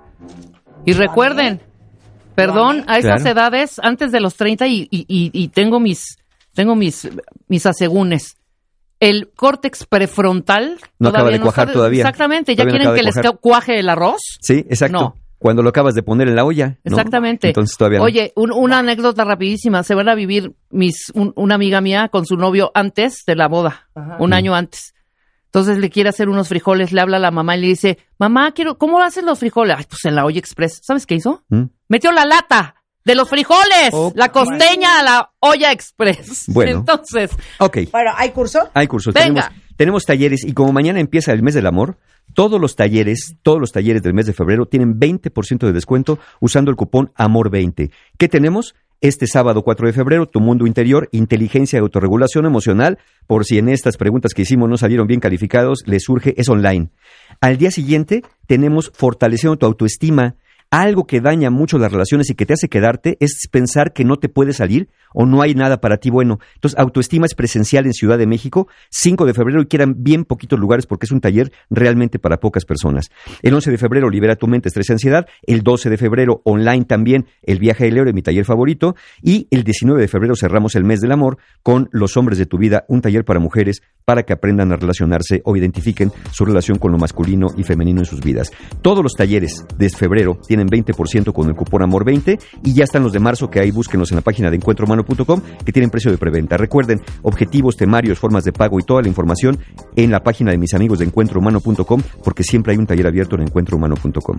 Speaker 4: Y recuerden, perdón, a esas
Speaker 3: Claro.
Speaker 4: edades, antes de los treinta, y, y, y, y tengo mis tengo mis, mis asegúnes. El córtex prefrontal
Speaker 3: No acaba de
Speaker 4: está-
Speaker 3: cuajar todavía.
Speaker 4: Exactamente, ya
Speaker 3: Todavía no
Speaker 4: quieren
Speaker 3: acaba
Speaker 4: que
Speaker 3: de
Speaker 4: les
Speaker 3: cuajar.
Speaker 4: ca- cuaje el arroz.
Speaker 3: Sí, exacto.
Speaker 4: No.
Speaker 3: Cuando lo acabas de poner en la olla. ¿no?
Speaker 4: Exactamente.
Speaker 3: Entonces todavía no.
Speaker 4: Oye, un- una anécdota rapidísima. Se van a vivir mis un- una amiga mía con su novio antes de la boda,
Speaker 2: Ajá.
Speaker 4: un año antes. Entonces le quiere hacer unos frijoles, le habla a la mamá y le dice, mamá, quiero, ¿cómo hacen los frijoles? Ay, pues en la olla express. ¿Sabes qué hizo?
Speaker 3: ¿Mm?
Speaker 4: Metió la lata de los frijoles,
Speaker 3: Oh,
Speaker 4: la costeña a la olla express.
Speaker 3: Bueno.
Speaker 4: Entonces,
Speaker 3: Ok.
Speaker 2: Bueno, ¿hay curso?
Speaker 3: Hay cursos,
Speaker 4: Venga.
Speaker 3: tenemos, tenemos talleres y como mañana empieza el mes del amor, todos los talleres, todos los talleres del mes de febrero tienen veinte por ciento de descuento usando el cupón amor veinte. ¿Qué tenemos? Este sábado cuatro de febrero, Tu Mundo Interior, Inteligencia y Autorregulación Emocional, por si en estas preguntas que hicimos no salieron bien calificados, les surge, es online. Al día siguiente tenemos Fortaleciendo tu Autoestima. Algo que daña mucho las relaciones y que te hace quedarte es pensar que no te puedes salir o no hay nada para ti bueno. Entonces, Autoestima es presencial en Ciudad de México, cinco de febrero, y quedan bien poquitos lugares porque es un taller realmente para pocas personas. El once de febrero, Libera tu mente, estrés y ansiedad. El doce de febrero, online también, El viaje del héroe, mi taller favorito. Y el diecinueve de febrero cerramos el mes del amor con Los hombres de tu vida, un taller para mujeres para que aprendan a relacionarse o identifiquen su relación con lo masculino y femenino en sus vidas. Todos los talleres de febrero tienen veinte por ciento con el cupón amor veinte y ya están los de marzo, que ahí búsquenlos en la página de encuentro humano punto com, que tienen precio de preventa. Recuerden, objetivos, temarios, formas de pago y toda la información en la página de mis amigos de encuentro humano punto com, porque siempre hay un taller abierto en encuentro humano punto com.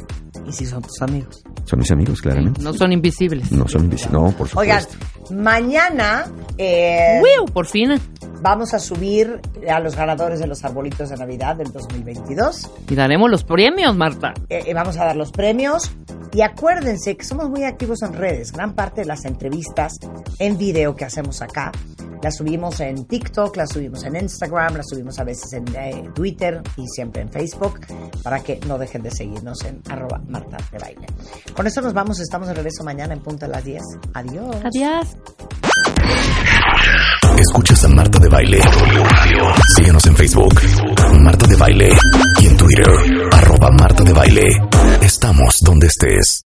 Speaker 2: Y si son tus amigos.
Speaker 3: Son mis amigos, claramente.
Speaker 4: no son invisibles.
Speaker 3: No son invisibles. No, por supuesto.
Speaker 2: Oigan, mañana eh,
Speaker 4: ¡Wiu! Por fin.
Speaker 2: vamos a subir a los ganadores de los arbolitos de Navidad del dos mil veintidós.
Speaker 4: Y daremos los premios, Marta.
Speaker 2: Eh, eh, vamos a dar los premios. Y acuérdense que somos muy activos en redes. Gran parte de las entrevistas en video que hacemos acá las subimos en TikTok, las subimos en Instagram, las subimos a veces en eh, Twitter y siempre en Facebook, para que no dejen de seguirnos en arroba Marta de Baile. Con eso nos vamos. Estamos de regreso mañana en punto a las diez. Adiós.
Speaker 4: Adiós.
Speaker 1: Escuchas a Marta de Baile. Síguenos en Facebook, Marta de Baile. Y en Twitter, arroba Marta de Baile. Estamos donde estés.